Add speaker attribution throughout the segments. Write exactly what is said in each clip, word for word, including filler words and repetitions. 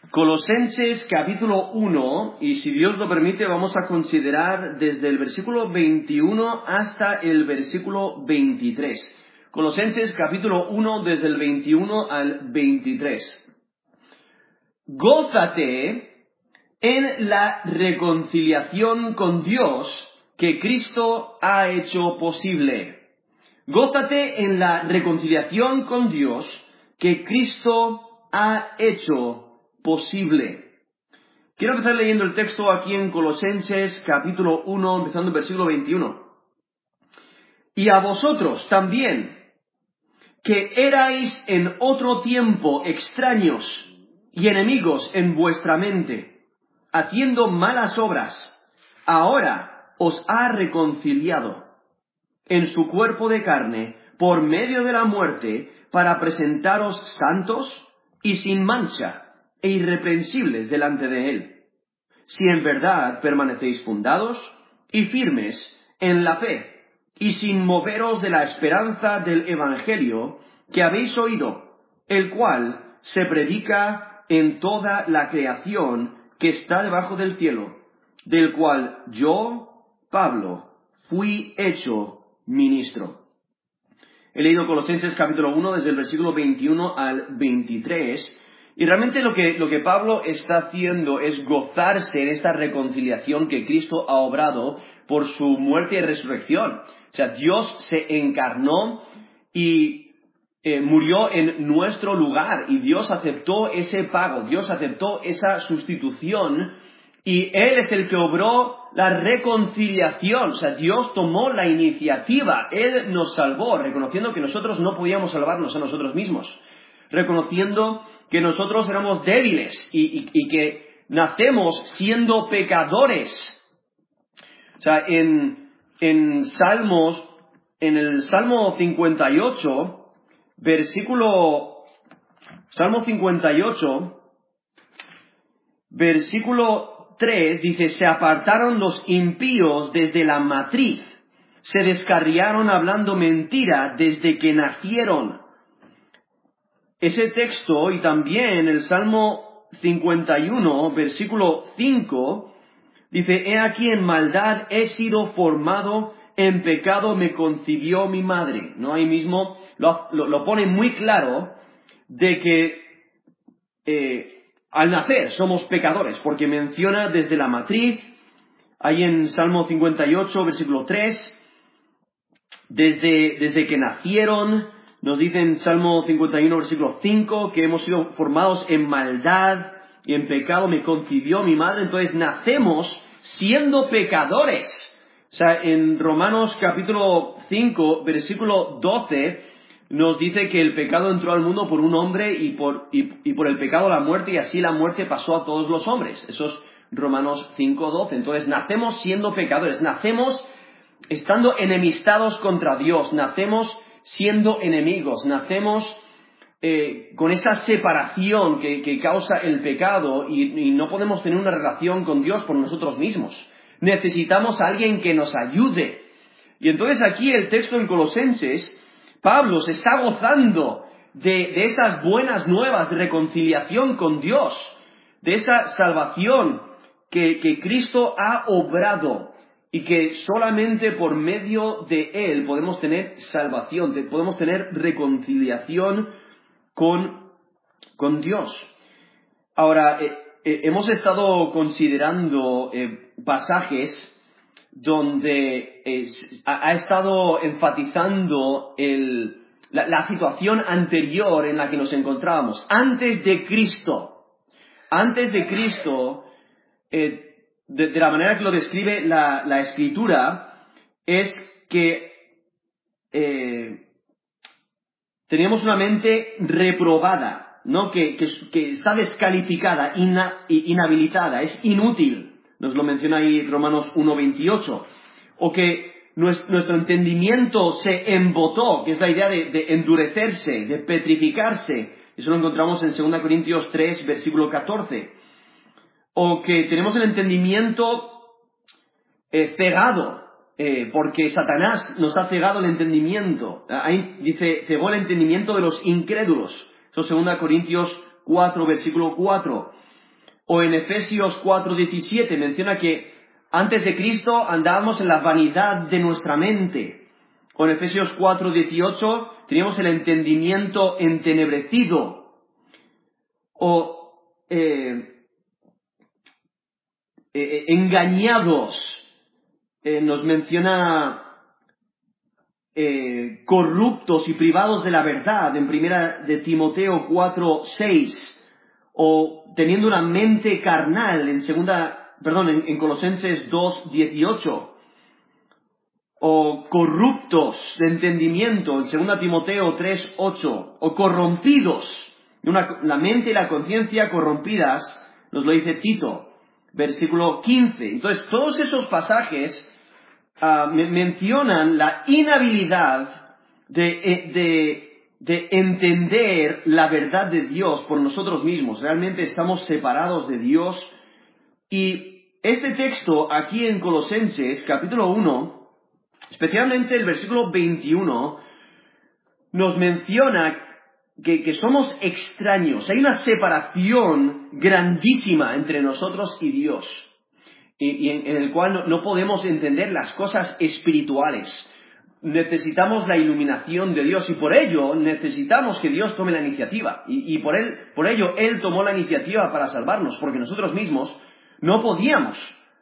Speaker 1: Colosenses capítulo uno, y si Dios lo permite vamos a considerar desde el versículo veintiuno hasta el versículo veintitrés. Colosenses capítulo uno desde el veintiuno al veintitrés. Gózate en la reconciliación con Dios que Cristo ha hecho posible. Gózate en la reconciliación con Dios que Cristo ha hecho posible. Quiero empezar leyendo el texto aquí en Colosenses capítulo uno, empezando en versículo veintiuno. Y a vosotros también, que erais en otro tiempo extraños y enemigos en vuestra mente, haciendo malas obras, ahora os ha reconciliado en su cuerpo de carne por medio de la muerte, para presentaros santos y sin mancha e irreprensibles delante de él, si en verdad permanecéis fundados y firmes en la fe, y sin moveros de la esperanza del Evangelio que habéis oído, el cual se predica en toda la creación que está debajo del cielo, del cual yo, Pablo, fui hecho ministro. He leído Colosenses capítulo uno desde el versículo veintiuno al veintitrés, y realmente lo que, lo que Pablo está haciendo es gozarse en esta reconciliación que Cristo ha obrado por su muerte y resurrección. O sea, Dios se encarnó y eh, murió en nuestro lugar, y Dios aceptó ese pago, Dios aceptó esa sustitución, y Él es el que obró la reconciliación. O sea, Dios tomó la iniciativa, Él nos salvó, reconociendo que nosotros no podíamos salvarnos a nosotros mismos, reconociendo que nosotros éramos débiles y, y, y que nacemos siendo pecadores. O sea, en, en Salmos, en el Salmo cincuenta y ocho, versículo, Salmo cincuenta y ocho, versículo tres, dice: se apartaron los impíos desde la matriz, se descarriaron hablando mentira desde que nacieron. Ese texto, y también el Salmo cincuenta y uno, versículo cinco, dice: he aquí en maldad he sido formado, en pecado me concibió mi madre. ¿No? Ahí mismo lo, lo, lo pone muy claro de que eh, al nacer somos pecadores, porque menciona desde la matriz, ahí en Salmo cincuenta y ocho, versículo tres, desde, desde que nacieron. Nos dice en Salmo cincuenta y uno, versículo cinco, que hemos sido formados en maldad y en pecado me concibió mi madre. Entonces nacemos siendo pecadores. O sea, en Romanos capítulo cinco, versículo doce, nos dice que el pecado entró al mundo por un hombre y por, y, y por el pecado la muerte, y así la muerte pasó a todos los hombres. Eso es Romanos cinco, doce. Entonces nacemos siendo pecadores, nacemos estando enemistados contra Dios, nacemos siendo enemigos, nacemos eh, con esa separación que, que causa el pecado, y, y no podemos tener una relación con Dios por nosotros mismos. Necesitamos a alguien que nos ayude. Y entonces aquí el texto en Colosenses, Pablo se está gozando de, de esas buenas nuevas de reconciliación con Dios, de esa salvación que, que Cristo ha obrado, y que solamente por medio de Él podemos tener salvación, podemos tener reconciliación con, con Dios. Ahora, eh, eh, hemos estado considerando eh, pasajes donde eh, ha, ha estado enfatizando el, la, la situación anterior en la que nos encontrábamos, antes de Cristo. Antes de Cristo, eh, De, de la manera que lo describe la, la Escritura, es que eh, teníamos una mente reprobada, ¿no? que, que, que está descalificada, ina, inhabilitada, es inútil. Nos lo menciona ahí Romanos uno veintiocho. O que nuestro, nuestro entendimiento se embotó, que es la idea de, de endurecerse, de petrificarse. Eso lo encontramos en segunda Corintios tres, versículo catorce. O que tenemos el entendimiento eh, cegado, eh, porque Satanás nos ha cegado el entendimiento. Ahí dice, cegó el entendimiento de los incrédulos. Eso es segunda Corintios cuatro, versículo cuatro. O en Efesios cuatro diecisiete menciona que antes de Cristo andábamos en la vanidad de nuestra mente. O en Efesios cuatro dieciocho teníamos el entendimiento entenebrecido. O eh, eh, engañados. Eh, nos menciona eh, corruptos y privados de la verdad en primera de Timoteo cuatro seis. O teniendo una mente carnal en segunda, perdón, en, en Colosenses dos dieciocho. O corruptos de entendimiento en segunda Timoteo tres ocho. O corrompidos, una, la mente y la conciencia corrompidas, nos lo dice Tito, versículo quince. Entonces, todos esos pasajes uh, me, mencionan la inhabilidad de, de de entender la verdad de Dios por nosotros mismos. Realmente estamos separados de Dios. Y este texto aquí en Colosenses, capítulo uno, especialmente el versículo veintiuno, nos menciona que, que somos extraños. Hay una separación grandísima entre nosotros y Dios, y, y en, en el cual no, no podemos entender las cosas espirituales. Necesitamos la iluminación de Dios y por ello necesitamos que Dios tome la iniciativa. Y, y por, él, por ello Él tomó la iniciativa para salvarnos, porque nosotros mismos no podíamos.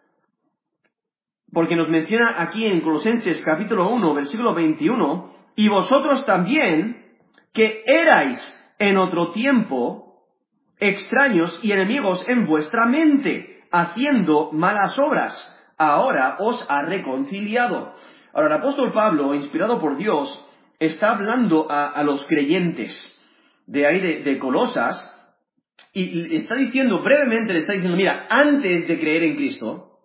Speaker 1: Porque nos menciona aquí en Colosenses capítulo uno, versículo veintiuno, y vosotros también, que erais en otro tiempo extraños y enemigos en vuestra mente, haciendo malas obras, ahora os ha reconciliado. Ahora, el apóstol Pablo, inspirado por Dios, está hablando a, a los creyentes de ahí de, de Colosas, y está diciendo, brevemente le está diciendo, mira, antes de creer en Cristo,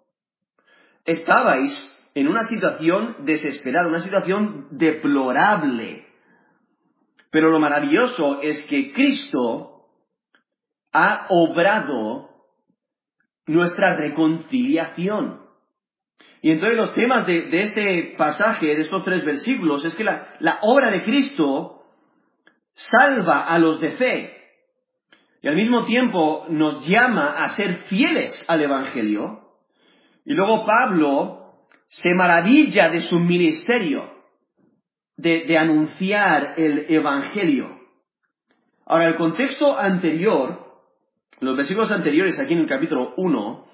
Speaker 1: estabais en una situación desesperada, una situación deplorable. Pero lo maravilloso es que Cristo ha obrado nuestra reconciliación. Y entonces los temas de, de este pasaje, de estos tres versículos, es que la, la obra de Cristo salva a los de fe. Y al mismo tiempo nos llama a ser fieles al Evangelio. Y luego Pablo se maravilla de su ministerio, de, de anunciar el Evangelio. Ahora, el contexto anterior, los versículos anteriores aquí en el capítulo uno,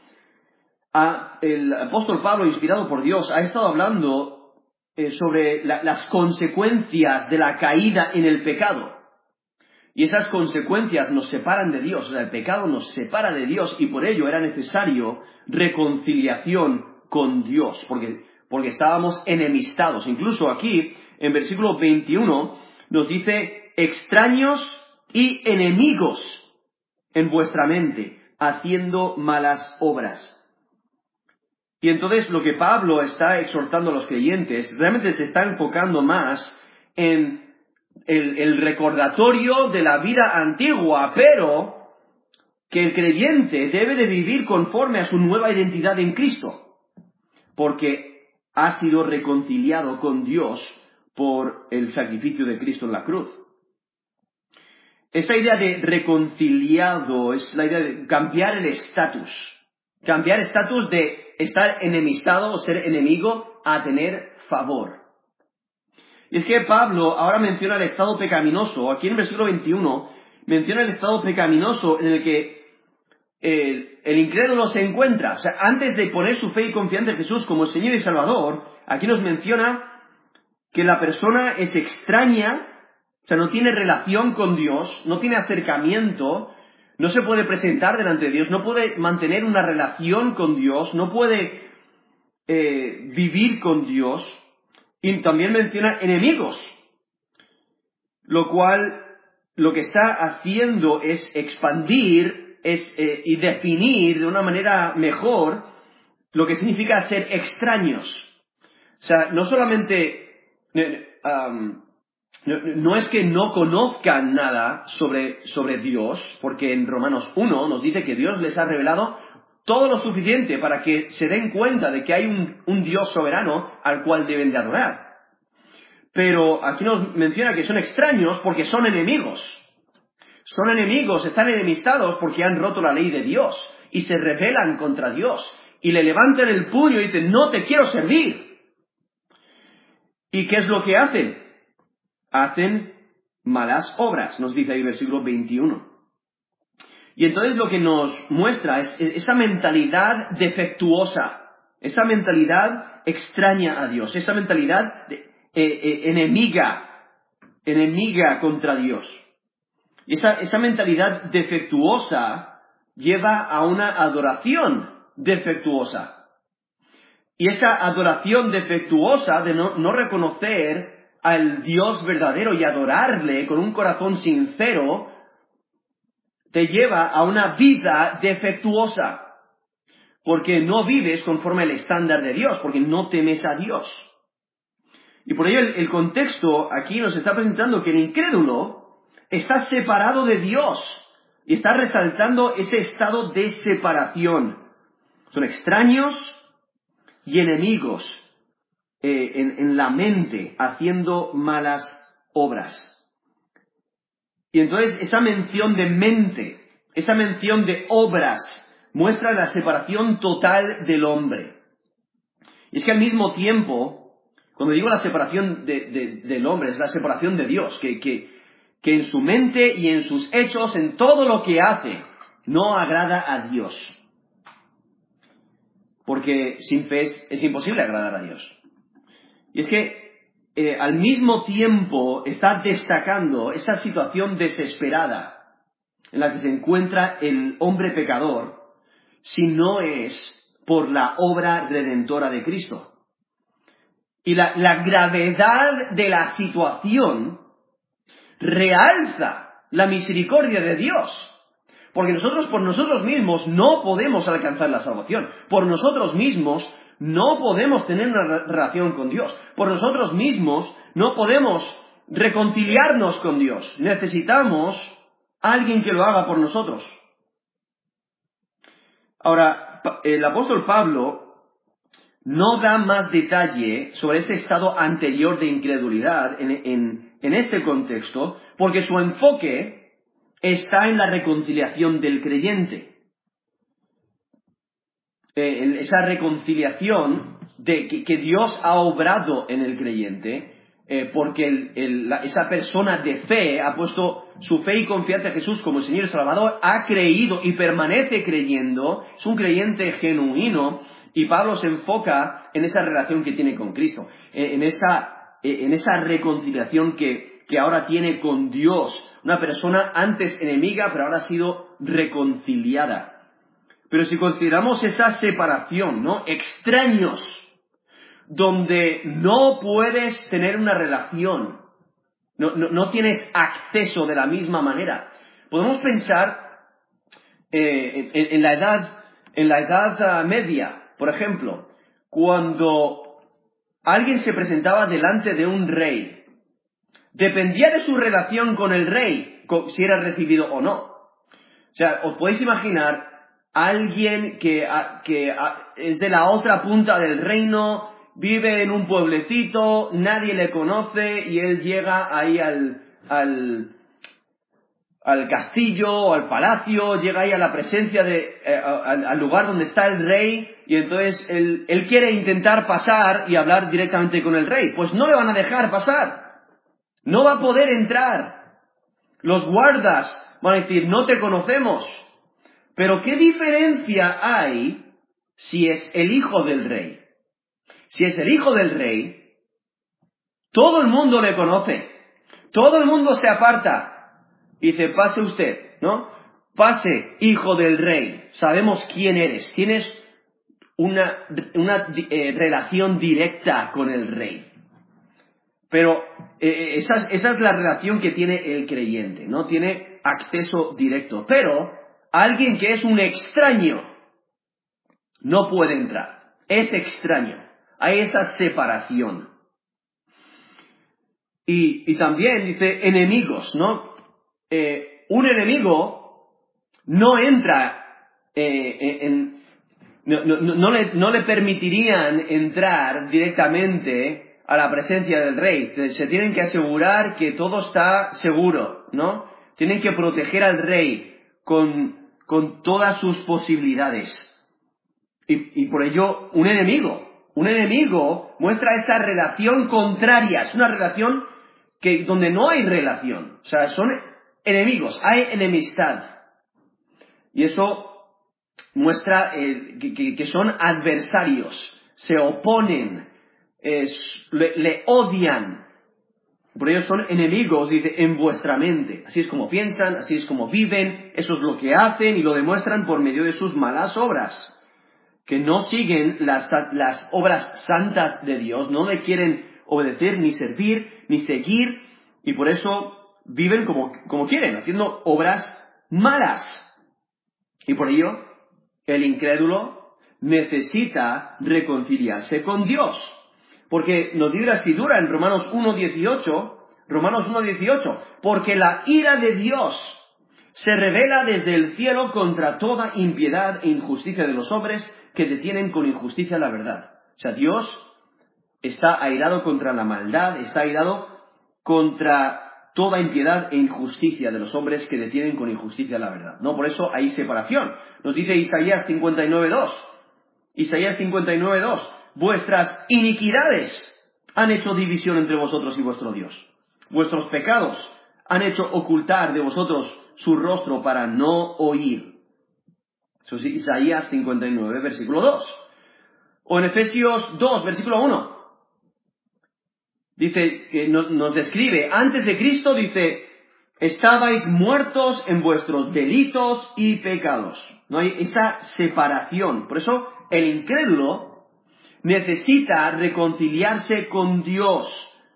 Speaker 1: a, el apóstol Pablo, inspirado por Dios, ha estado hablando eh, sobre la, las consecuencias de la caída en el pecado. Y esas consecuencias nos separan de Dios. O sea, el pecado nos separa de Dios y por ello era necesario reconciliación con Dios, porque, porque estábamos enemistados. Incluso aquí, en versículo veintiuno, nos dice, extraños y enemigos en vuestra mente, haciendo malas obras. Y entonces lo que Pablo está exhortando a los creyentes realmente se está enfocando más en el, el recordatorio de la vida antigua, pero que el creyente debe de vivir conforme a su nueva identidad en Cristo, porque ha sido reconciliado con Dios por el sacrificio de Cristo en la cruz. Esa idea de reconciliado es la idea de cambiar el estatus, cambiar estatus de estar enemistado o ser enemigo a tener favor. Y es que Pablo ahora menciona el estado pecaminoso. Aquí en el versículo veintiuno menciona el estado pecaminoso en el que el, el incrédulo se encuentra. O sea, antes de poner su fe y confianza en Jesús como el Señor y Salvador, aquí nos menciona que la persona es extraña, o sea, no tiene relación con Dios, no tiene acercamiento, no se puede presentar delante de Dios, no puede mantener una relación con Dios, no puede eh, vivir con Dios. Y también menciona enemigos, lo cual lo que está haciendo es expandir es, eh, y definir de una manera mejor lo que significa ser extraños. O sea, no solamente... Um, No, no es que no conozcan nada sobre, sobre Dios, porque en Romanos uno nos dice que Dios les ha revelado todo lo suficiente para que se den cuenta de que hay un, un Dios soberano al cual deben de adorar. Pero aquí nos menciona que son extraños porque son enemigos. Son enemigos, están enemistados porque han roto la ley de Dios. y se rebelan contra Dios y le levantan el puño y dicen, no te quiero servir. ¿Y qué es lo que hacen? Hacen malas obras, nos dice ahí el versículo veintiuno. Y entonces lo que nos muestra es esa mentalidad defectuosa, esa mentalidad extraña a Dios, esa mentalidad de, eh, eh, enemiga, enemiga contra Dios. Y esa, esa mentalidad defectuosa lleva a una adoración defectuosa. Y esa adoración defectuosa de no, no reconocer al Dios verdadero y adorarle con un corazón sincero, te lleva a una vida defectuosa. Porque no vives conforme al estándar de Dios, porque no temes a Dios. Y por ello el, el contexto aquí nos está presentando que el incrédulo está separado de Dios y está resaltando ese estado de separación. Son extraños y enemigos eh, en, en la mente, haciendo malas obras. Y entonces esa mención de mente, esa mención de obras, muestra la separación total del hombre. Y es que al mismo tiempo, cuando digo la separación de, de, del hombre, es la separación de Dios, que, que, que en su mente y en sus hechos, en todo lo que hace, no agrada a Dios. Porque sin fe es, es imposible agradar a Dios. Y es que eh, al mismo tiempo está destacando esa situación desesperada en la que se encuentra el hombre pecador, si no es por la obra redentora de Cristo. Y la, la gravedad de la situación realza la misericordia de Dios. Porque nosotros por nosotros mismos no podemos alcanzar la salvación. Por nosotros mismos no podemos tener una relación con Dios. Por nosotros mismos no podemos reconciliarnos con Dios. Necesitamos a alguien que lo haga por nosotros. Ahora, el apóstol Pablo no da más detalle sobre ese estado anterior de incredulidad en, en, en este contexto, porque su enfoque está en la reconciliación del creyente. Eh, en esa reconciliación de que, que Dios ha obrado en el creyente, eh, porque el, el, la, esa persona de fe ha puesto su fe y confianza en Jesús como el Señor y Salvador, ha creído y permanece creyendo, es un creyente genuino, y Pablo se enfoca en esa relación que tiene con Cristo, en, en, esa, en esa reconciliación que, que ahora tiene con Dios, una persona antes enemiga, pero ahora ha sido reconciliada. Pero si consideramos esa separación, ¿no? Extraños, donde no puedes tener una relación, no, no, no tienes acceso de la misma manera. Podemos pensar eh, en, en la edad, en la edad media, por ejemplo, cuando alguien se presentaba delante de un rey, dependía de su relación con el rey, si era recibido o no. O sea, os podéis imaginar alguien que, que es de la otra punta del reino, vive en un pueblecito, nadie le conoce y él llega ahí al, al, al castillo o al palacio, llega ahí a la presencia de, eh, al, al lugar donde está el rey y entonces él, él quiere intentar pasar y hablar directamente con el rey. Pues no le van a dejar pasar, no va a poder entrar. Los guardas van a decir, no te conocemos. Pero ¿qué diferencia hay si es el hijo del rey? Si es el hijo del rey, todo el mundo le conoce, todo el mundo se aparta y dice, pase usted, ¿no? Pase, hijo del rey, sabemos quién eres, tienes una, una eh, relación directa con el rey. Pero eh, esa, esa es la relación que tiene el creyente, ¿no? Tiene acceso directo, pero alguien que es un extraño no puede entrar. Es extraño. Hay esa separación. Y, y también dice enemigos, ¿no? Eh, un enemigo no entra eh, en... No, no, no, le, no le permitirían entrar directamente a la presencia del rey. Se tienen que asegurar que todo está seguro, ¿no? Tienen que proteger al rey con... con todas sus posibilidades. Y, y por ello, un enemigo, un enemigo muestra esa relación contraria, es una relación que, donde no hay relación, o sea, son enemigos, hay enemistad. Y eso muestra eh, que, que, que son adversarios, se oponen, eh, le, le odian. Por ello son enemigos, dice, en vuestra mente. Así es como piensan, así es como viven, eso es lo que hacen y lo demuestran por medio de sus malas obras. Que no siguen las, las obras santas de Dios, no le quieren obedecer, ni servir, ni seguir, y por eso viven como, como quieren, haciendo obras malas. Y por ello, el incrédulo necesita reconciliarse con Dios. Porque nos dice la Escritura en Romanos uno dieciocho, Romanos uno dieciocho, porque la ira de Dios se revela desde el cielo contra toda impiedad e injusticia de los hombres que detienen con injusticia la verdad. O sea, Dios está airado contra la maldad, está airado contra toda impiedad e injusticia de los hombres que detienen con injusticia la verdad. No, por eso hay separación. Nos dice Isaías cincuenta y nueve dos. Isaías cincuenta y nueve dos. Vuestras iniquidades han hecho división entre vosotros y vuestro Dios. Vuestros pecados han hecho ocultar de vosotros su rostro para no oír. Eso es Isaías cincuenta y nueve, versículo dos. O en Efesios dos, versículo uno. Dice, que nos, nos describe, antes de Cristo, dice, estabais muertos en vuestros delitos y pecados. No hay esa separación. Por eso, el incrédulo necesita reconciliarse con Dios.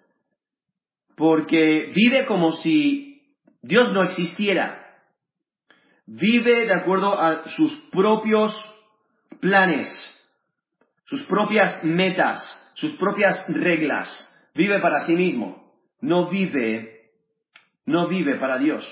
Speaker 1: Porque vive como si Dios no existiera. Vive de acuerdo a sus propios planes, sus propias metas, sus propias reglas. Vive para sí mismo. No vive, no vive para Dios.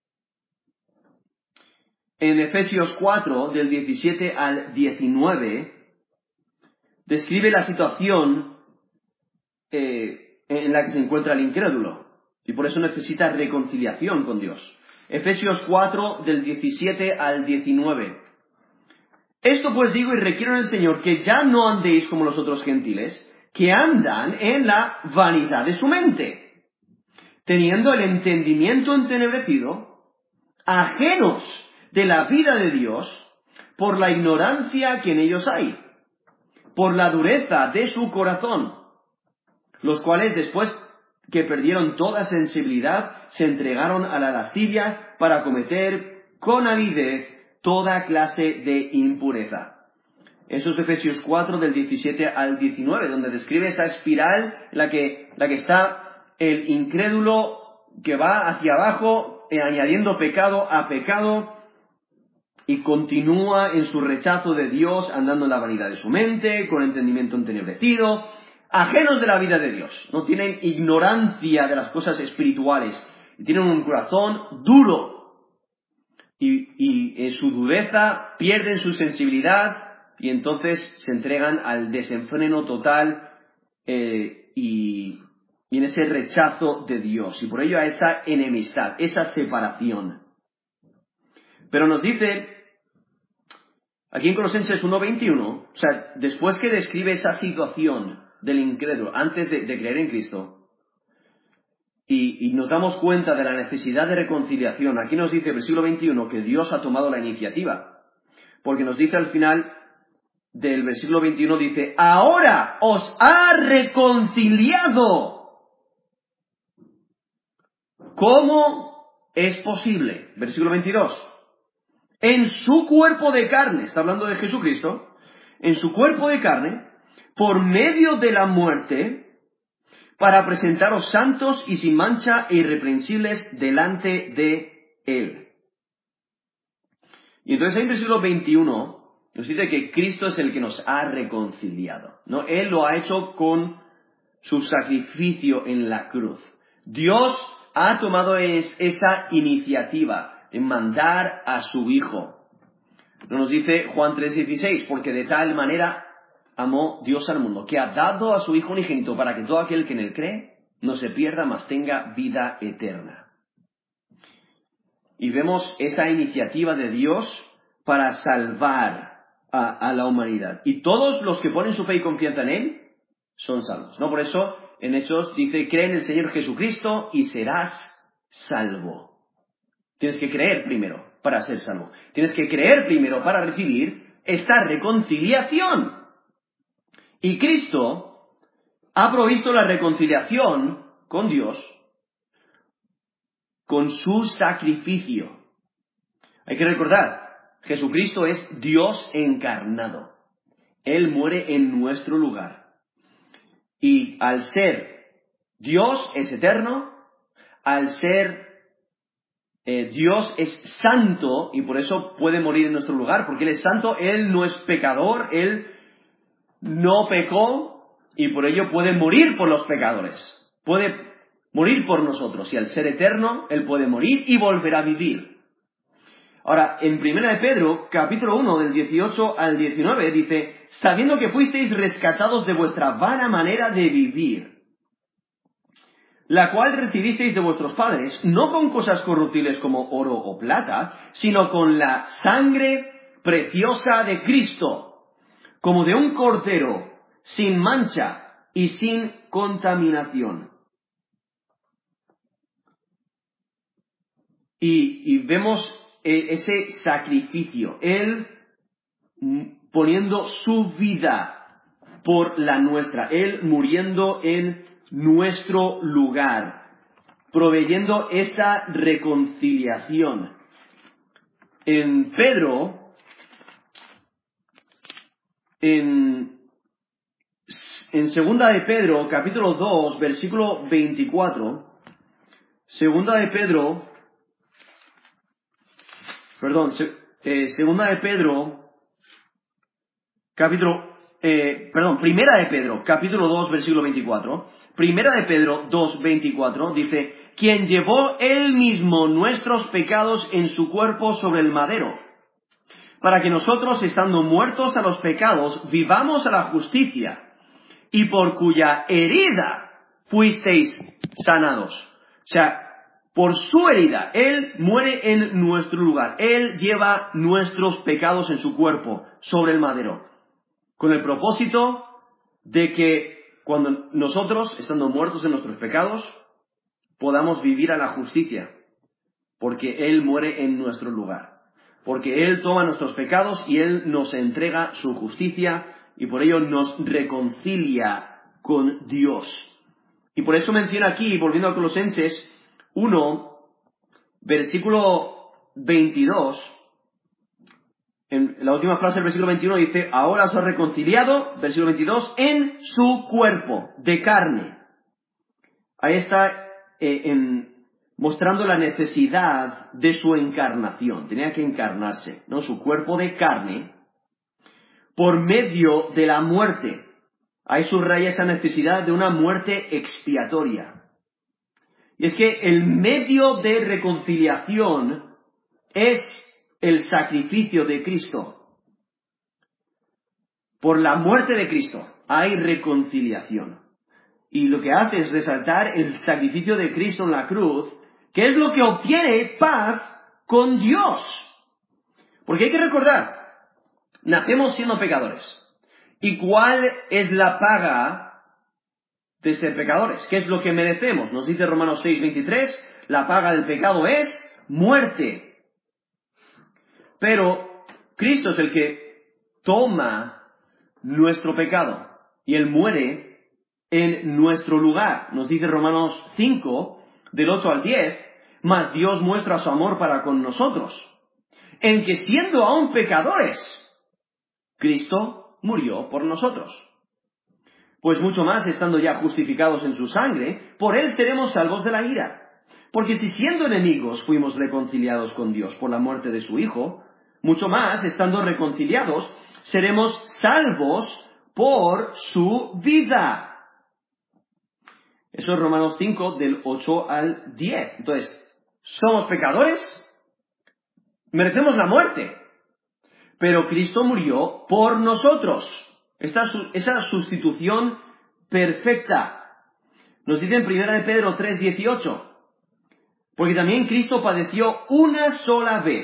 Speaker 1: En Efesios cuatro, del diecisiete al diecinueve, describe la situación eh, en la que se encuentra el incrédulo. Y por eso necesita reconciliación con Dios. Efesios cuatro, del diecisiete al diecinueve. Esto pues digo y requiero en el Señor que ya no andéis como los otros gentiles, que andan en la vanidad de su mente, teniendo el entendimiento entenebrecido, ajenos de la vida de Dios, por la ignorancia que en ellos hay, por la dureza de su corazón, los cuales después que perdieron toda sensibilidad, se entregaron a la lascivia para cometer con avidez toda clase de impureza. Eso es Efesios cuatro, del diecisiete al diecinueve, donde describe esa espiral en la que, la que está el incrédulo que va hacia abajo, eh, añadiendo pecado a pecado, y continúa en su rechazo de Dios, andando en la vanidad de su mente, con entendimiento entenebrecido, ajenos de la vida de Dios. No tienen ignorancia de las cosas espirituales, y tienen un corazón duro, y, y en su dureza pierden su sensibilidad, y entonces se entregan al desenfreno total eh, y, y en ese rechazo de Dios. Y por ello a esa enemistad, esa separación. Pero nos dice, aquí en Colosenses uno veintiuno, o sea, después que describe esa situación del incrédulo antes de, de creer en Cristo, y, y nos damos cuenta de la necesidad de reconciliación, aquí nos dice, versículo veintiuno, que Dios ha tomado la iniciativa. Porque nos dice al final del versículo veintiuno, dice, ahora os ha reconciliado. ¿Cómo es posible? Versículo veintidós. En su cuerpo de carne, está hablando de Jesucristo, en su cuerpo de carne, por medio de la muerte, para presentaros santos y sin mancha e irreprensibles delante de Él. Y entonces en versículo veintiuno nos dice que Cristo es el que nos ha reconciliado, ¿no? Él lo ha hecho con su sacrificio en la cruz. Dios ha tomado es, esa iniciativa de mandar a su Hijo. Nos dice Juan tres dieciséis, porque de tal manera amó Dios al mundo, que ha dado a su Hijo unigénito para que todo aquel que en él cree no se pierda, mas tenga vida eterna. Y vemos esa iniciativa de Dios para salvar a, a la humanidad. Y todos los que ponen su fe y confianza en Él son salvos, ¿no? Por eso en Hechos dice, cree en el Señor Jesucristo y serás salvo. Tienes que creer primero para ser salvo. Tienes que creer primero para recibir esta reconciliación. Y Cristo ha provisto la reconciliación con Dios con su sacrificio. Hay que recordar, Jesucristo es Dios encarnado. Él muere en nuestro lugar. Y al ser Dios es eterno, al ser eh, Dios es santo, y por eso puede morir en nuestro lugar, porque Él es santo, Él no es pecador, Él no pecó, y por ello puede morir por los pecadores. Puede morir por nosotros, y al ser eterno, Él puede morir y volver a vivir. Ahora, en Primera de Pedro, capítulo uno, del dieciocho al diecinueve, dice, sabiendo que fuisteis rescatados de vuestra vana manera de vivir, la cual recibisteis de vuestros padres, no con cosas corruptibles como oro o plata, sino con la sangre preciosa de Cristo, como de un cordero, sin mancha y sin contaminación. Y, y vemos ese sacrificio, Él poniendo su vida por la nuestra, Él muriendo en nuestro lugar, proveyendo esa reconciliación. En Pedro, en, en Segunda de Pedro, capítulo dos, versículo veinticuatro, Segunda de Pedro, perdón, eh, Segunda de Pedro, capítulo, eh, perdón, Primera de Pedro, capítulo dos, versículo veinticuatro, Primera de Pedro dos, veinticuatro, dice, quien llevó él mismo nuestros pecados en su cuerpo sobre el madero, para que nosotros, estando muertos a los pecados, vivamos a la justicia, y por cuya herida fuisteis sanados. O sea, por su herida, Él muere en nuestro lugar. Él lleva nuestros pecados en su cuerpo sobre el madero, con el propósito de que cuando nosotros, estando muertos en nuestros pecados, podamos vivir a la justicia, porque Él muere en nuestro lugar. Porque Él toma nuestros pecados y Él nos entrega su justicia y por ello nos reconcilia con Dios. Y por eso menciona aquí, volviendo a Colosenses uno, versículo veintidós, en la última frase del versículo veintiuno dice, ahora os ha reconciliado, versículo veintidós, en su cuerpo de carne. Ahí está eh, en, mostrando la necesidad de su encarnación. Tenía que encarnarse, ¿no? Su cuerpo de carne, por medio de la muerte. Ahí subraya esa necesidad de una muerte expiatoria. Y es que el medio de reconciliación es el sacrificio de Cristo. Por la muerte de Cristo hay reconciliación. Y lo que hace es resaltar el sacrificio de Cristo en la cruz, que es lo que obtiene paz con Dios. Porque hay que recordar, nacemos siendo pecadores. ¿Y cuál es la paga de ser pecadores? ¿Qué es lo que merecemos? Nos dice Romanos seis, veintitrés, la paga del pecado es muerte. Pero Cristo es el que toma nuestro pecado y Él muere en nuestro lugar. Nos dice Romanos cinco, del ocho al diez, mas Dios muestra su amor para con nosotros, en que siendo aún pecadores, Cristo murió por nosotros. Pues mucho más, estando ya justificados en su sangre, por Él seremos salvos de la ira. Porque si siendo enemigos fuimos reconciliados con Dios por la muerte de su Hijo, mucho más, estando reconciliados, seremos salvos por su vida. Eso es Romanos cinco, del ocho al diez. Entonces, somos pecadores, merecemos la muerte, pero Cristo murió por nosotros. Esta, esa sustitución perfecta. Nos dice en Primera de Pedro tres, dieciocho, porque también Cristo padeció una sola vez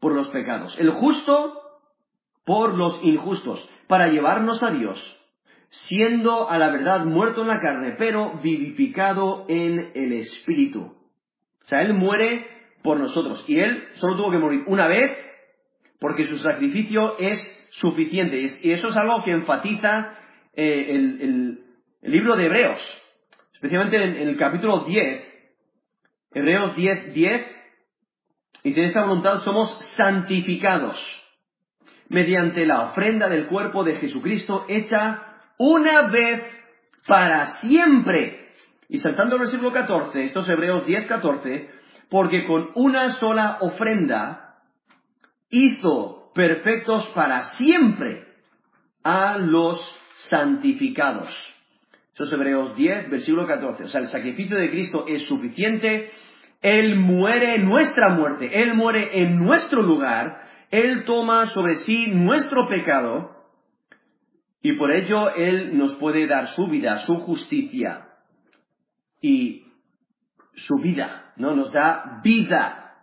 Speaker 1: por los pecados, el justo por los injustos, para llevarnos a Dios, siendo a la verdad muerto en la carne, pero vivificado en el Espíritu. O sea, Él muere por nosotros, y Él solo tuvo que morir una vez, porque su sacrificio es suficiente, y eso es algo que enfatiza eh, el, el, el libro de Hebreos, especialmente en, en el capítulo diez, Hebreos diez, diez, y de esta voluntad somos santificados mediante la ofrenda del cuerpo de Jesucristo hecha una vez para siempre. Y saltando al versículo catorce, estos Hebreos diez, catorce, porque con una sola ofrenda hizo perfectos para siempre a los santificados. Eso es Hebreos diez, versículo catorce. O sea, el sacrificio de Cristo es suficiente. Él muere en nuestra muerte. Él muere en nuestro lugar. Él toma sobre sí nuestro pecado. Y por ello Él nos puede dar su vida, su justicia. Y su vida, ¿no? Nos da vida.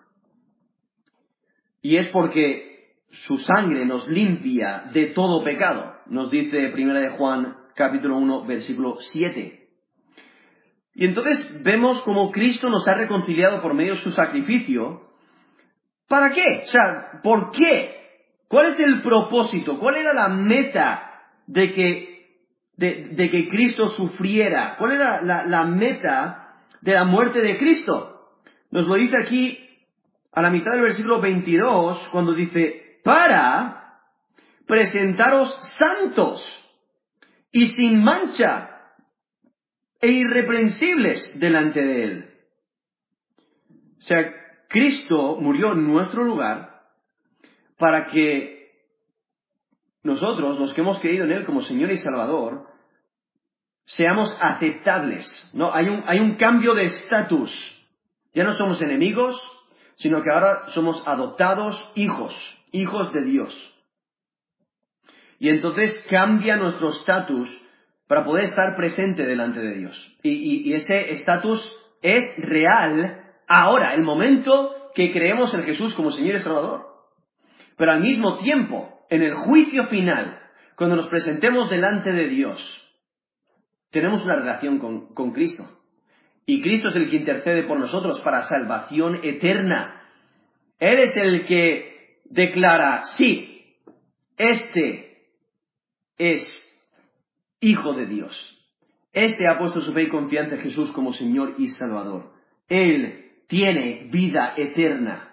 Speaker 1: Y es porque su sangre nos limpia de todo pecado. Nos dice primera de Juan, capítulo uno, versículo siete. Y entonces vemos cómo Cristo nos ha reconciliado por medio de su sacrificio. ¿Para qué? O sea, ¿por qué? ¿Cuál es el propósito? ¿Cuál era la meta de que, de, de que Cristo sufriera? ¿Cuál era la, la meta de la muerte de Cristo? Nos lo dice aquí a la mitad del versículo veintidós, cuando dice, para presentaros santos y sin mancha e irreprensibles delante de Él. O sea, Cristo murió en nuestro lugar para que nosotros, los que hemos creído en Él como Señor y Salvador, seamos aceptables, ¿no? Hay un, hay un cambio de estatus. Ya no somos enemigos, sino que ahora somos adoptados hijos, hijos de Dios. Y entonces cambia nuestro estatus para poder estar presente delante de Dios. Y, y, y ese estatus es real ahora, el momento que creemos en Jesús como Señor y Salvador. Pero al mismo tiempo, en el juicio final, cuando nos presentemos delante de Dios, tenemos una relación con, con Cristo. Y Cristo es el que intercede por nosotros para salvación eterna. Él es el que declara, sí, este es Hijo de Dios. Este ha puesto su fe y confianza en Jesús como Señor y Salvador. Él tiene vida eterna.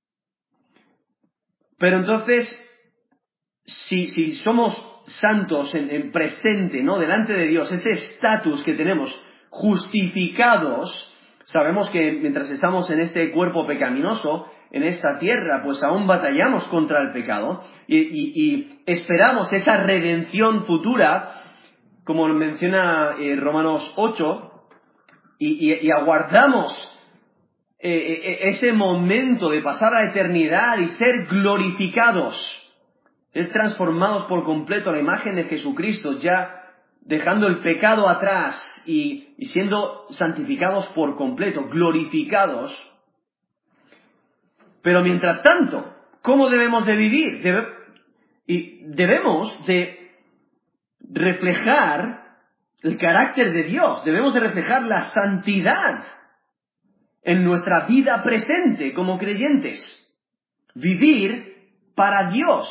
Speaker 1: Pero entonces, si, si somos santos en, en presente, ¿no? Delante de Dios, ese estatus que tenemos, justificados, sabemos que mientras estamos en este cuerpo pecaminoso, en esta tierra, pues aún batallamos contra el pecado y, y, y esperamos esa redención futura, como menciona eh, Romanos ocho, y, y, y aguardamos eh, eh, ese momento de pasar a la eternidad y ser glorificados, ser transformados por completo a la imagen de Jesucristo, ya dejando el pecado atrás y, y siendo santificados por completo, glorificados. Pero mientras tanto, ¿cómo debemos de vivir? Debe, y debemos de reflejar el carácter de Dios, debemos de reflejar la santidad en nuestra vida presente como creyentes, vivir para Dios.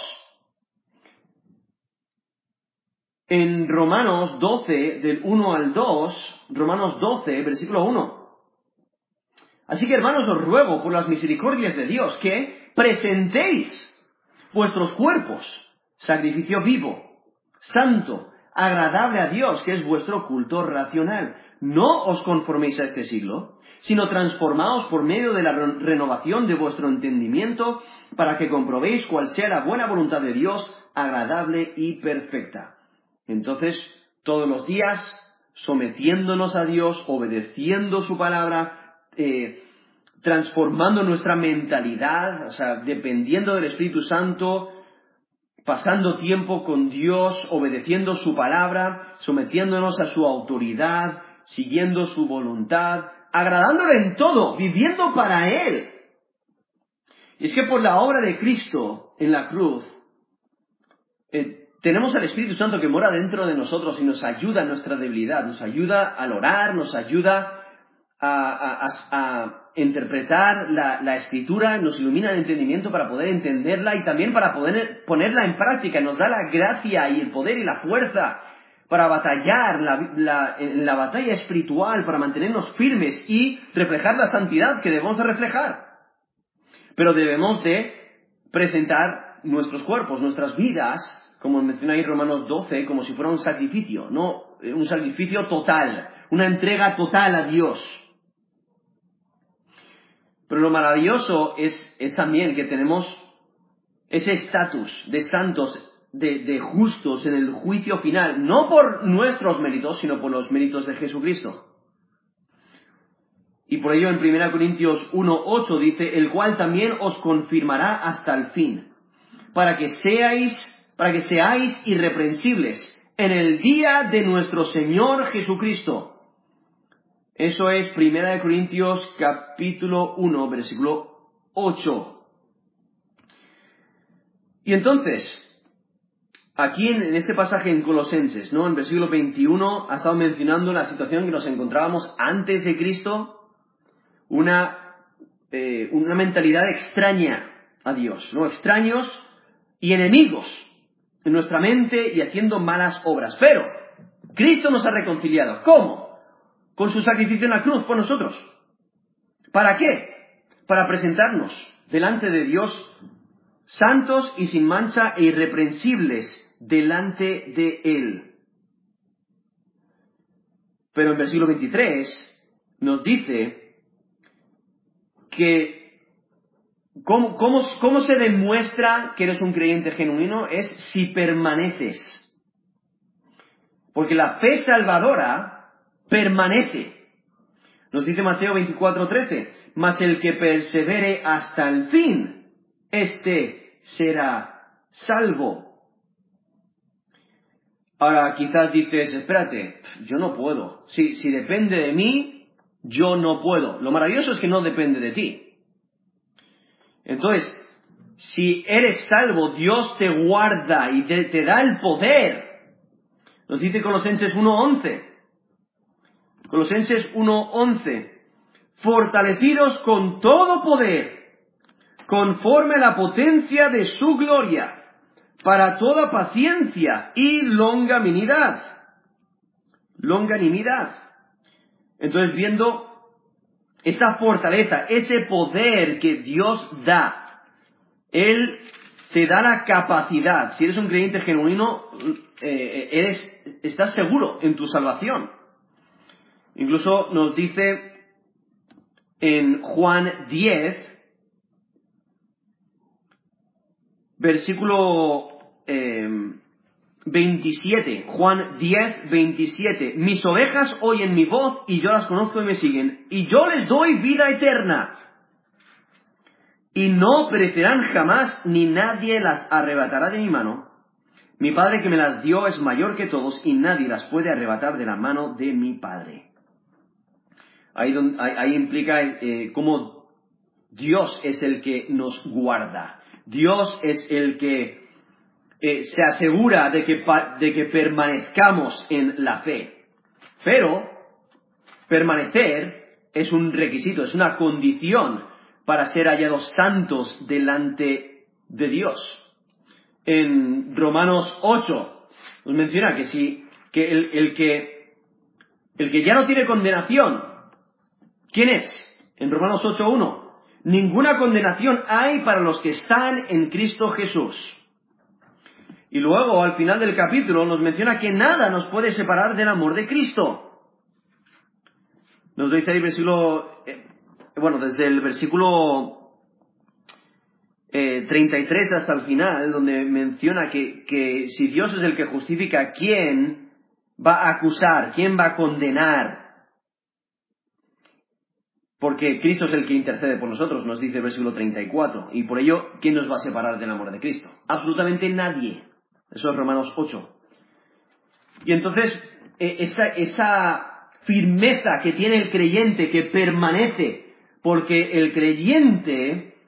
Speaker 1: En Romanos doce, del uno al dos, Romanos doce, versículo uno. Así que, hermanos, os ruego por las misericordias de Dios que presentéis vuestros cuerpos, sacrificio vivo, santo, agradable a Dios, que es vuestro culto racional. No os conforméis a este siglo, sino transformaos por medio de la renovación de vuestro entendimiento, para que comprobéis cuál sea la buena voluntad de Dios, agradable y perfecta. Entonces, todos los días, sometiéndonos a Dios, obedeciendo su palabra, eh, transformando nuestra mentalidad, o sea, dependiendo del Espíritu Santo, pasando tiempo con Dios, obedeciendo su palabra, sometiéndonos a su autoridad, siguiendo su voluntad, agradándole en todo, viviendo para Él. Y es que por la obra de Cristo en la cruz, eh, tenemos al Espíritu Santo que mora dentro de nosotros y nos ayuda en nuestra debilidad, nos ayuda al orar, nos ayuda a, a, a, a interpretar la, la Escritura, nos ilumina el entendimiento para poder entenderla y también para poder ponerla en práctica. Nos da la gracia y el poder y la fuerza para batallar la, la, en la batalla espiritual, para mantenernos firmes y reflejar la santidad que debemos de reflejar. Pero debemos de presentar nuestros cuerpos, nuestras vidas, como menciona ahí Romanos doce, como si fuera un sacrificio, no, un sacrificio total, una entrega total a Dios. Pero lo maravilloso es, es también que tenemos ese estatus de santos, de, de justos en el juicio final, no por nuestros méritos, sino por los méritos de Jesucristo. Y por ello en primera Corintios uno ocho dice, el cual también os confirmará hasta el fin, para que seáis, para que seáis irreprensibles en el día de nuestro Señor Jesucristo. Eso es primera Corintios capítulo uno, versículo ocho. Y entonces, aquí en, en este pasaje en Colosenses, ¿no? En versículo veintiuno ha estado mencionando la situación que nos encontrábamos antes de Cristo, una, eh, una mentalidad extraña a Dios, ¿no? Extraños y enemigos en nuestra mente y haciendo malas obras. Pero Cristo nos ha reconciliado. ¿Cómo? Con su sacrificio en la cruz por nosotros. ¿Para qué? Para presentarnos delante de Dios santos y sin mancha e irreprensibles delante de Él. Pero en versículo veintitrés nos dice que ¿cómo, cómo, cómo se demuestra que eres un creyente genuino? Es si permaneces. Porque la fe salvadora permanece. Nos dice Mateo veinticuatro trece, mas el que persevere hasta el fin, éste será salvo. Ahora quizás dices, espérate, yo no puedo. Si, si depende de mí, yo no puedo. Lo maravilloso es que no depende de ti. Entonces, si eres salvo, Dios te guarda y te, te da el poder. Nos dice Colosenses uno once. Colosenses uno once. Fortalecidos con todo poder, conforme a la potencia de su gloria, para toda paciencia y longanimidad. Longanimidad. Entonces, viendo esa fortaleza, ese poder que Dios da, Él te da la capacidad. Si eres un creyente genuino, eh, eres, estás seguro en tu salvación. Incluso nos dice en Juan diez, versículo eh, veintisiete, Juan diez, veintisiete, mis ovejas oyen mi voz y yo las conozco y me siguen, y yo les doy vida eterna, y no perecerán jamás, ni nadie las arrebatará de mi mano. Mi Padre que me las dio es mayor que todos, y nadie las puede arrebatar de la mano de mi Padre. Ahí, donde, ahí, ahí implica eh, cómo Dios es el que nos guarda. Dios es el que eh, se asegura de que, de que permanezcamos en la fe. Pero permanecer es un requisito, es una condición para ser hallados santos delante de Dios. En Romanos ocho nos menciona que si que el, el que el que ya no tiene condenación, ¿quién es? En Romanos ocho uno, ninguna condenación hay para los que están en Cristo Jesús. Y luego, al final del capítulo, nos menciona que nada nos puede separar del amor de Cristo. Nos dice ahí el versículo, eh, bueno, desde el versículo eh, treinta y tres hasta el final, donde menciona que, que si Dios es el que justifica, ¿quién va a acusar? ¿Quién va a condenar? Porque Cristo es el que intercede por nosotros, nos dice el versículo treinta y cuatro. Y por ello, ¿quién nos va a separar del amor de Cristo? Absolutamente nadie. Eso es Romanos ocho. Y entonces, esa, esa firmeza que tiene el creyente, que permanece, porque el creyente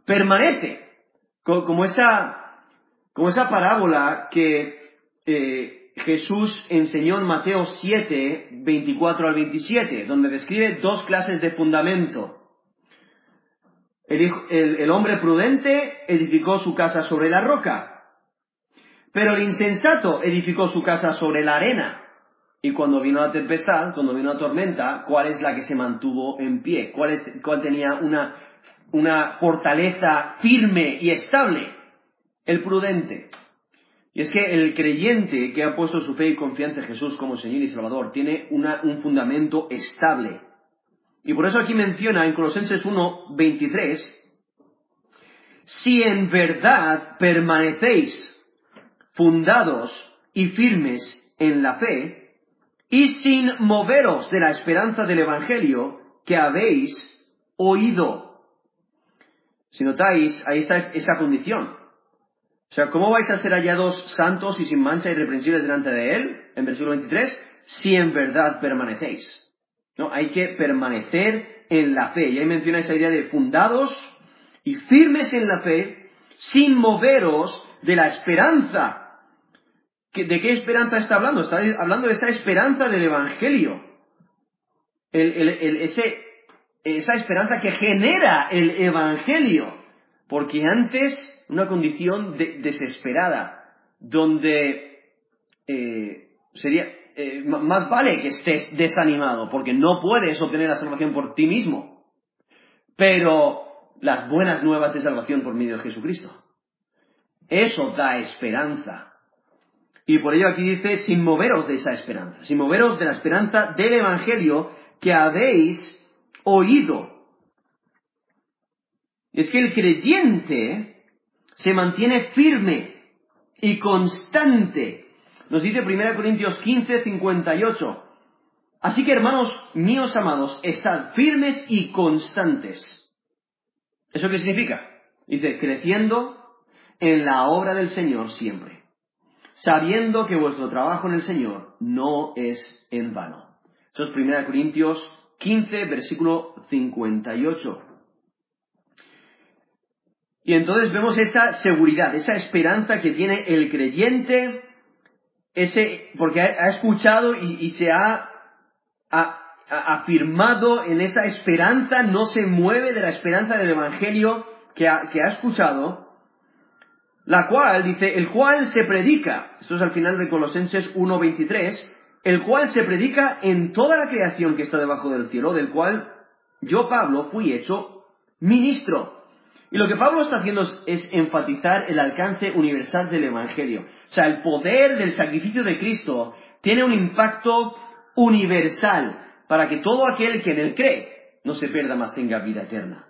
Speaker 1: permanece. Como esa, como esa parábola que eh, Jesús enseñó en Mateo siete, veinticuatro al veintisiete, donde describe dos clases de fundamento. El, hijo, el, el hombre prudente edificó su casa sobre la roca, pero el insensato edificó su casa sobre la arena. Y cuando vino la tempestad, cuando vino la tormenta, ¿cuál es la que se mantuvo en pie? ¿Cuál, es, cuál tenía una, una fortaleza firme y estable? El prudente. Y es que el creyente que ha puesto su fe y confianza en Jesús como Señor y Salvador tiene una, un fundamento estable. Y por eso aquí menciona en Colosenses uno, veintitrés, si en verdad permanecéis fundados y firmes en la fe, y sin moveros de la esperanza del Evangelio que habéis oído. Si notáis, ahí está esa condición. O sea, ¿cómo vais a ser hallados santos y sin mancha y irreprensibles delante de Él? En versículo veintitrés, si en verdad permanecéis. ¿No? Hay que permanecer en la fe. Y ahí menciona esa idea de fundados y firmes en la fe, sin moveros de la esperanza. ¿De qué esperanza está hablando? Está hablando de esa esperanza del Evangelio. El, el, el, ese, esa esperanza que genera el Evangelio. Porque antes, una condición de, desesperada, donde eh, sería eh, más vale que estés desanimado, porque no puedes obtener la salvación por ti mismo. Pero las buenas nuevas de salvación por medio de Jesucristo. Eso da esperanza. Y por ello aquí dice, sin moveros de esa esperanza, sin moveros de la esperanza del Evangelio que habéis oído. Es que el creyente se mantiene firme y constante. Nos dice primera Corintios quince, cincuenta y ocho. Así que, hermanos míos amados, estad firmes y constantes. ¿Eso qué significa? Dice, creciendo en la obra del Señor siempre, sabiendo que vuestro trabajo en el Señor no es en vano. Eso es primera Corintios quince, versículo cincuenta y ocho. Y entonces vemos esa seguridad, esa esperanza que tiene el creyente, ese, porque ha, ha escuchado y, y se ha, ha, ha afirmado en esa esperanza, no se mueve de la esperanza del Evangelio que ha, que ha escuchado, la cual, dice, el cual se predica, esto es al final de Colosenses uno veintitrés, el cual se predica en toda la creación que está debajo del cielo, del cual yo, Pablo, fui hecho ministro. Y lo que Pablo está haciendo es, es enfatizar el alcance universal del Evangelio. O sea, el poder del sacrificio de Cristo tiene un impacto universal para que todo aquel que en él cree no se pierda, mas tenga vida eterna.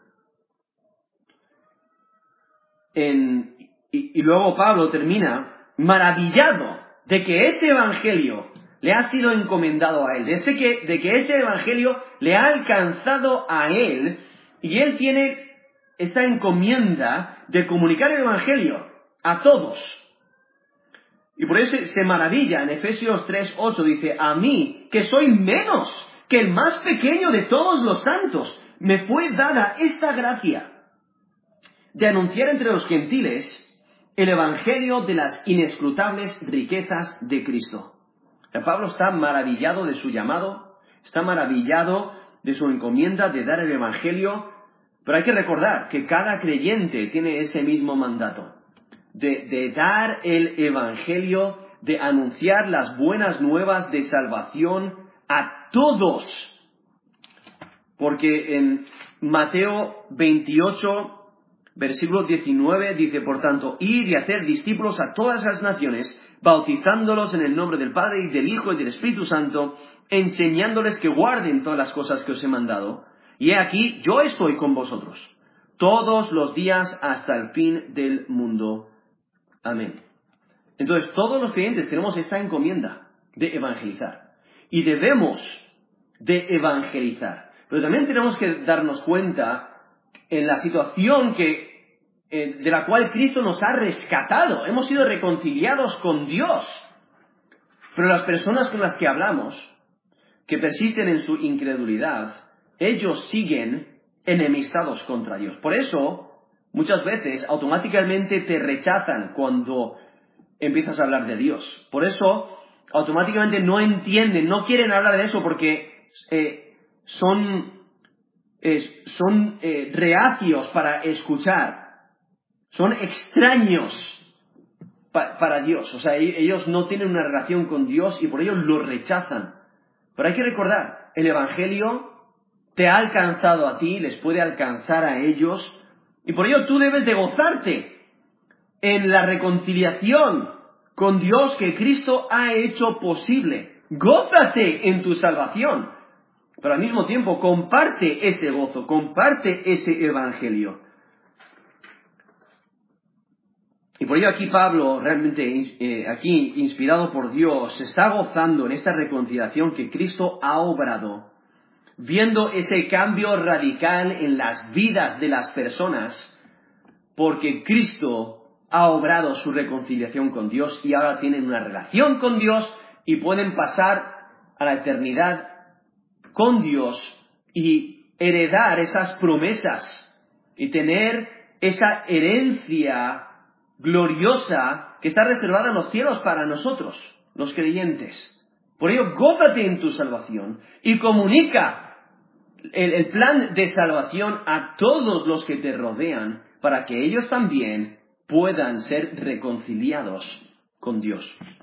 Speaker 1: En... Y, y luego Pablo termina maravillado de que ese evangelio le ha sido encomendado a él, de, ese que, de que ese evangelio le ha alcanzado a él, y él tiene esta encomienda de comunicar el evangelio a todos. Y por eso se maravilla en Efesios tres ocho, dice, a mí, que soy menos que el más pequeño de todos los santos, me fue dada esta gracia de anunciar entre los gentiles el evangelio de las inescrutables riquezas de Cristo. O sea, Pablo está maravillado de su llamado, está maravillado de su encomienda de dar el evangelio, pero hay que recordar que cada creyente tiene ese mismo mandato, de, de dar el evangelio, de anunciar las buenas nuevas de salvación a todos. Porque en Mateo veintiocho, versículo diecinueve, dice, por tanto, id y hacer discípulos a todas las naciones, bautizándolos en el nombre del Padre y del Hijo y del Espíritu Santo, enseñándoles que guarden todas las cosas que os he mandado. Y he aquí, yo estoy con vosotros todos los días hasta el fin del mundo. Amén. Entonces, todos los creyentes tenemos esta encomienda de evangelizar. Y debemos de evangelizar. Pero también tenemos que darnos cuenta en la situación que, eh, de la cual Cristo nos ha rescatado. Hemos sido reconciliados con Dios. Pero las personas con las que hablamos, que persisten en su incredulidad, ellos siguen enemistados contra Dios. Por eso, muchas veces automáticamente te rechazan cuando empiezas a hablar de Dios. Por eso, automáticamente no entienden, no quieren hablar de eso porque eh, son, eh, son eh, reacios para escuchar. Son extraños pa- para Dios. O sea, ellos no tienen una relación con Dios y por ello lo rechazan. Pero hay que recordar, el Evangelio te ha alcanzado a ti, les puede alcanzar a ellos, y por ello tú debes de gozarte en la reconciliación con Dios que Cristo ha hecho posible. Gózate en tu salvación, pero al mismo tiempo comparte ese gozo, comparte ese Evangelio. Y por ello aquí Pablo, realmente eh, aquí inspirado por Dios, se está gozando en esta reconciliación que Cristo ha obrado, viendo ese cambio radical en las vidas de las personas, porque Cristo ha obrado su reconciliación con Dios y ahora tienen una relación con Dios y pueden pasar a la eternidad con Dios y heredar esas promesas y tener esa herencia gloriosa que está reservada en los cielos para nosotros, los creyentes. Por ello, gózate en tu salvación y comunica el, el plan de salvación a todos los que te rodean para que ellos también puedan ser reconciliados con Dios.